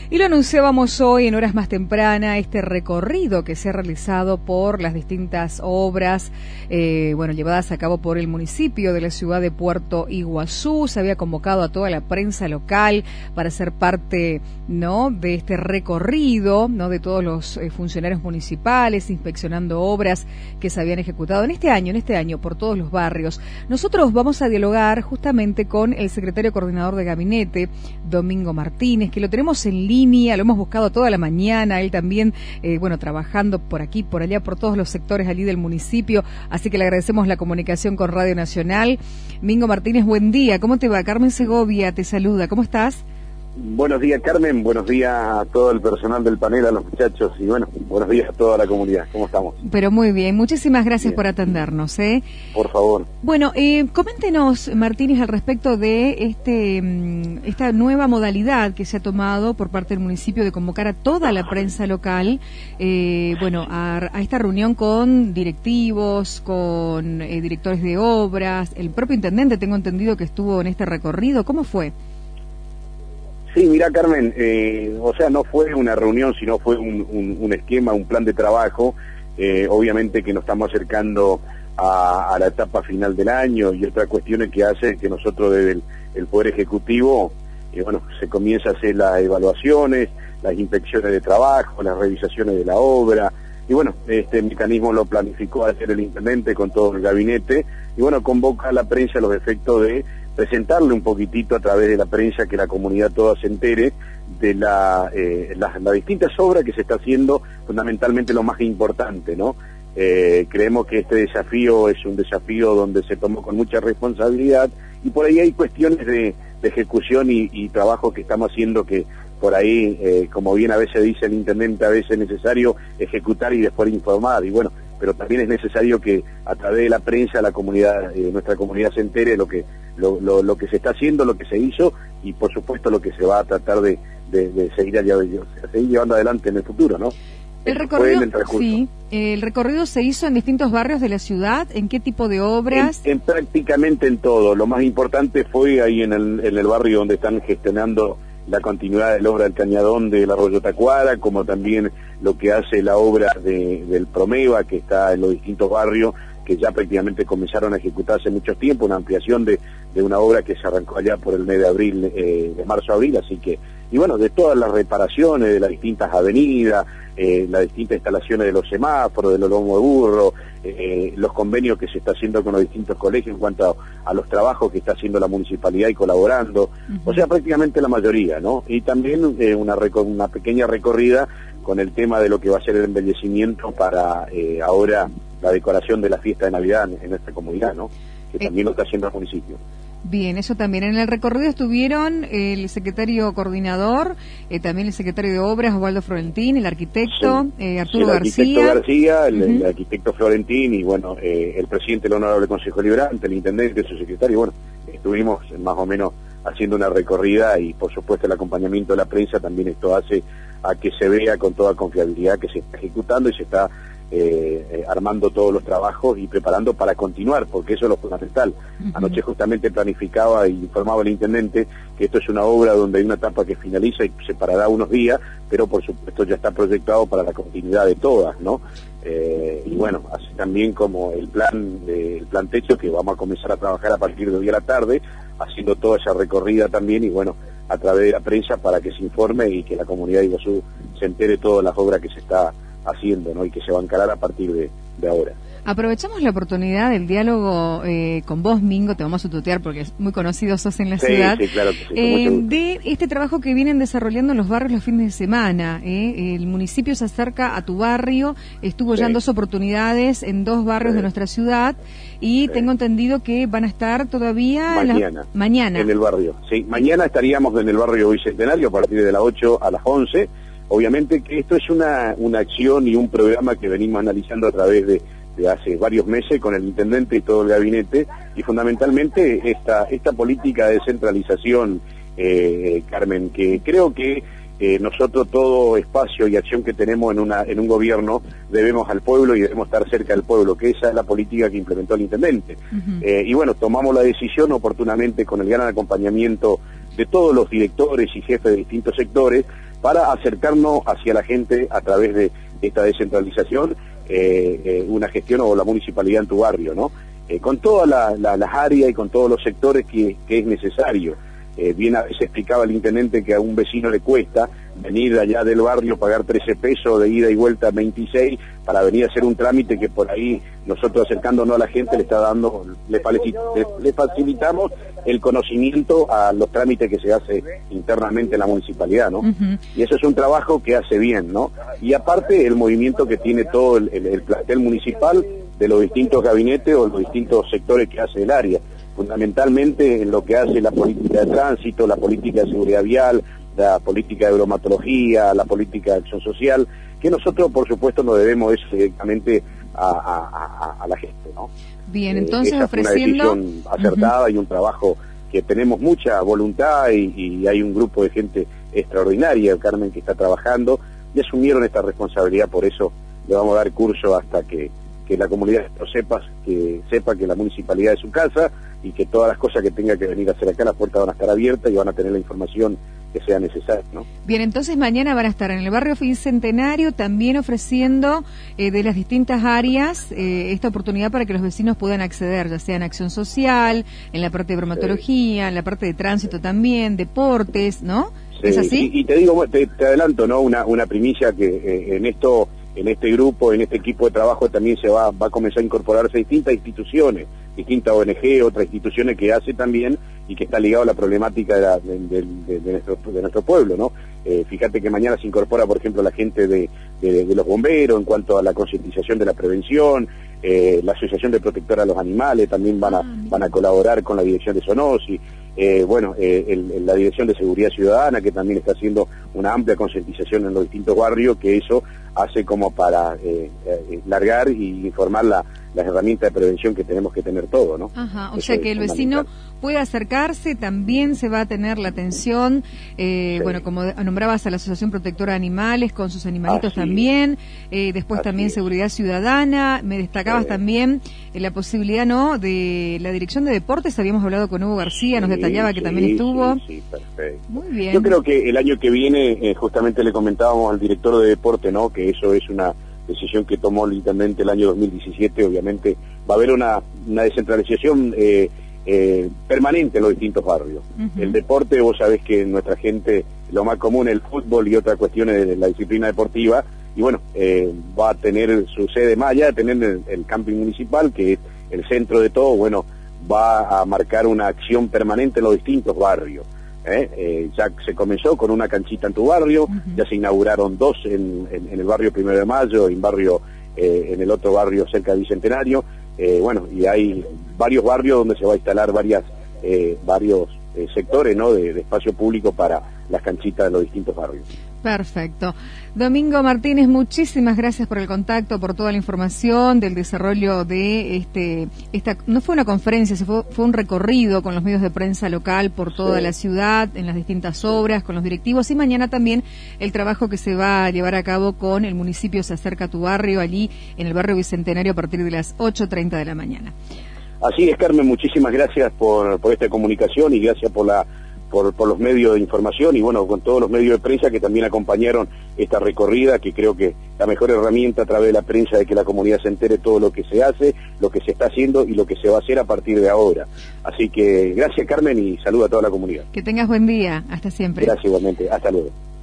Y lo anunciábamos hoy en horas más tempranas, este recorrido que se ha realizado por las distintas obras, llevadas a cabo por el municipio de la ciudad de Puerto Iguazú. Se había convocado a toda la prensa local para ser parte, ¿no?, de este recorrido, ¿no?, de todos los funcionarios municipales, inspeccionando obras que se habían ejecutado en este año, por todos los barrios. Nosotros vamos a dialogar justamente con el secretario coordinador de gabinete, Domingo Martínez, que lo tenemos en línea, lo hemos buscado toda la mañana, él también, trabajando por aquí, por allá, por todos los sectores allí del municipio, así que le agradecemos la comunicación con Radio Nacional. Domingo Martínez, buen día, ¿cómo te va? Carmen Segovia te saluda, ¿cómo estás? Buenos días, Carmen, buenos días a todo el personal del panel, a los muchachos, y buenos días a toda la comunidad, ¿cómo estamos? Pero muy bien, muchísimas gracias por atendernos, ¿eh? Por favor. Bueno, coméntenos, Martínez, al respecto de esta nueva modalidad que se ha tomado por parte del municipio de convocar a toda la prensa local, a esta reunión con directivos, con directores de obras, el propio intendente, tengo entendido que estuvo en este recorrido, ¿cómo fue? Sí, mira, Carmen, no fue una reunión, sino fue un esquema, un plan de trabajo. Obviamente que nos estamos acercando a la etapa final del año y otras cuestiones que hace que nosotros desde el Poder Ejecutivo, se comienza a hacer las evaluaciones, las inspecciones de trabajo, las revisaciones de la obra. Y este mecanismo lo planificó ayer el intendente con todo el gabinete y convoca a la prensa a los efectos de presentarle un poquitito a través de la prensa, que la comunidad toda se entere de las distintas obras que se está haciendo, fundamentalmente lo más importante, ¿no? Creemos que este desafío es un desafío donde se tomó con mucha responsabilidad y por ahí hay cuestiones de ejecución y trabajo que estamos haciendo que por ahí, como bien a veces dice el intendente, a veces es necesario ejecutar y después informar, pero también es necesario que a través de la prensa la comunidad, nuestra comunidad se entere lo que se está haciendo, lo que se hizo y por supuesto lo que se va a tratar de seguir llevando adelante en el futuro, ¿no? El recorrido se hizo en distintos barrios de la ciudad. ¿En qué tipo de obras? En prácticamente en todo. Lo más importante fue ahí en el barrio donde están gestionando la continuidad de la obra del Cañadón del Arroyo Tacuara, como también lo que hace la obra del Promeva, que está en los distintos barrios, que ya prácticamente comenzaron a ejecutar hace mucho tiempo, una ampliación de una obra que se arrancó allá por el mes de abril, de marzo-abril, así que, de todas las reparaciones de las distintas avenidas, las distintas instalaciones de los semáforos, de los lomos de burro, los convenios que se está haciendo con los distintos colegios en cuanto a los trabajos que está haciendo la municipalidad y colaborando, prácticamente la mayoría, ¿no? Y también una pequeña recorrida con el tema de lo que va a ser el embellecimiento para ahora la decoración de la fiesta de Navidad en nuestra comunidad, ¿no? Que también lo está haciendo el municipio. Bien, eso también. En el recorrido estuvieron el secretario coordinador, también el secretario de Obras, Osvaldo Florentín, el arquitecto, Arturo García. El arquitecto Florentín y, el presidente del Honorable Consejo Liberante, el intendente, su secretario. Estuvimos más o menos haciendo una recorrida y, por supuesto, el acompañamiento de la prensa también esto hace a que se vea con toda confiabilidad que se está ejecutando y se está armando todos los trabajos y preparando para continuar, porque eso es lo fundamental. Anoche justamente planificaba e informaba el intendente que esto es una obra donde hay una etapa que finaliza y se parará unos días, pero por supuesto ya está proyectado para la continuidad de todas, ¿no? Así también como el plan techo, que vamos a comenzar a trabajar a partir de hoy a la tarde, haciendo toda esa recorrida también y a través de la prensa para que se informe y que la comunidad de Iguazú se entere de todas las obras que se está haciendo, ¿no? Y que se va a encarar a partir de ahora. Aprovechamos la oportunidad del diálogo con vos, Mingo, te vamos a tutear porque es muy conocido sos en la ciudad, sí, claro que sí, de este trabajo que vienen desarrollando en los barrios los fines de semana. El municipio se acerca a tu barrio, estuvo ya en 2 oportunidades en 2 barrios de nuestra ciudad y tengo entendido que van a estar todavía mañana en el barrio. Sí, mañana estaríamos en el barrio Bicentenario a partir de las 8 a las 11. Obviamente que esto es una acción y un programa que venimos analizando a través de hace varios meses con el intendente y todo el gabinete, y fundamentalmente esta política de descentralización, Carmen, que creo que nosotros todo espacio y acción que tenemos en un gobierno debemos al pueblo y debemos estar cerca del pueblo, que esa es la política que implementó el intendente. Tomamos la decisión oportunamente con el gran acompañamiento de todos los directores y jefes de distintos sectores para acercarnos hacia la gente a través de esta descentralización, una gestión o la municipalidad en tu barrio, ¿no? Con todas las áreas y con todos los sectores que es necesario. Bien a veces explicaba el intendente que a un vecino le cuesta venir de allá del barrio, pagar 13 pesos de ida y vuelta 26 para venir a hacer un trámite que por ahí nosotros acercándonos a la gente le facilitamos el conocimiento a los trámites que se hace internamente en la municipalidad, ¿no? Y eso es un trabajo que hace bien, ¿no? Y aparte el movimiento que tiene todo el plantel municipal de los distintos gabinetes o los distintos sectores que hace el área, fundamentalmente en lo que hace la política de tránsito, la política de seguridad vial, la política de bromatología, la política de acción social, que nosotros por supuesto nos debemos eso directamente a la gente, ¿no? Bien, entonces esa ofreciendo... fue una decisión acertada y un trabajo que tenemos mucha voluntad y hay un grupo de gente extraordinaria, Carmen, que está trabajando y asumieron esta responsabilidad, por eso le vamos a dar curso hasta que la comunidad lo sepa que la municipalidad es su casa y que todas las cosas que tenga que venir a hacer acá, las puertas van a estar abiertas y van a tener la información que sea necesaria, ¿no? Bien, entonces mañana van a estar en el barrio Bicentenario también ofreciendo de las distintas áreas esta oportunidad para que los vecinos puedan acceder, ya sea en acción social, en la parte de bromatología, en la parte de tránsito también, deportes, ¿no? Sí. ¿Es así? Y te digo, te adelanto, ¿no? Una primicia que en este grupo, en este equipo de trabajo también se va a comenzar a incorporarse distintas instituciones, distintas ONG, otras instituciones que hace también y que está ligado a la problemática de nuestro pueblo, ¿no? Fíjate que mañana se incorpora, por ejemplo, la gente de los bomberos en cuanto a la concientización de la prevención, la Asociación de Protectora de los Animales también van a colaborar con la Dirección de Zoonosis, la Dirección de Seguridad Ciudadana, que también está haciendo una amplia concientización en los distintos barrios, que eso hace como para largar y informar las herramientas de prevención que tenemos que tener todos, ¿no? Ajá, o sea que el vecino puede acercarse, también se va a tener la atención, sí. Bueno, como nombrabas a la Asociación Protectora de Animales, con sus animalitos también, después también Seguridad Ciudadana, me destacabas también la posibilidad, ¿no?, de la Dirección de Deportes, habíamos hablado con Hugo García, nos detallaba que también estuvo. Sí, perfecto. Muy bien. Yo creo que el año que viene, justamente le comentábamos al director de Deporte, ¿no?, que eso es una decisión que tomó el intendente el año 2017, obviamente va a haber una descentralización permanente en los distintos barrios. El deporte, vos sabés que nuestra gente, lo más común es el fútbol y otras cuestiones de la disciplina deportiva, y bueno, va a tener su sede más allá de tener el camping municipal, que es el centro de todo, bueno, va a marcar una acción permanente en los distintos barrios. Ya se comenzó con una canchita en tu barrio, ya se inauguraron 2 en el barrio 1 de Mayo, en el otro barrio cerca de Bicentenario, bueno, y hay varios barrios donde se va a instalar varios sectores, ¿no?, de espacio público para las canchitas de los distintos barrios. Perfecto. Domingo Martínez, muchísimas gracias por el contacto, por toda la información del desarrollo de esta no fue una conferencia, fue un recorrido con los medios de prensa local por toda la ciudad, en las distintas obras, con los directivos, y mañana también el trabajo que se va a llevar a cabo con el municipio Se Acerca a tu Barrio, allí en el barrio Bicentenario a partir de las 8:30 de la mañana. Así es, Carmen, muchísimas gracias por esta comunicación y gracias por los medios de información y bueno, con todos los medios de prensa que también acompañaron esta recorrida, que creo que la mejor herramienta a través de la prensa de que la comunidad se entere todo lo que se hace, lo que se está haciendo y lo que se va a hacer a partir de ahora. Así que gracias, Carmen, y saludo a toda la comunidad. Que tengas buen día, hasta siempre. Gracias igualmente, hasta luego.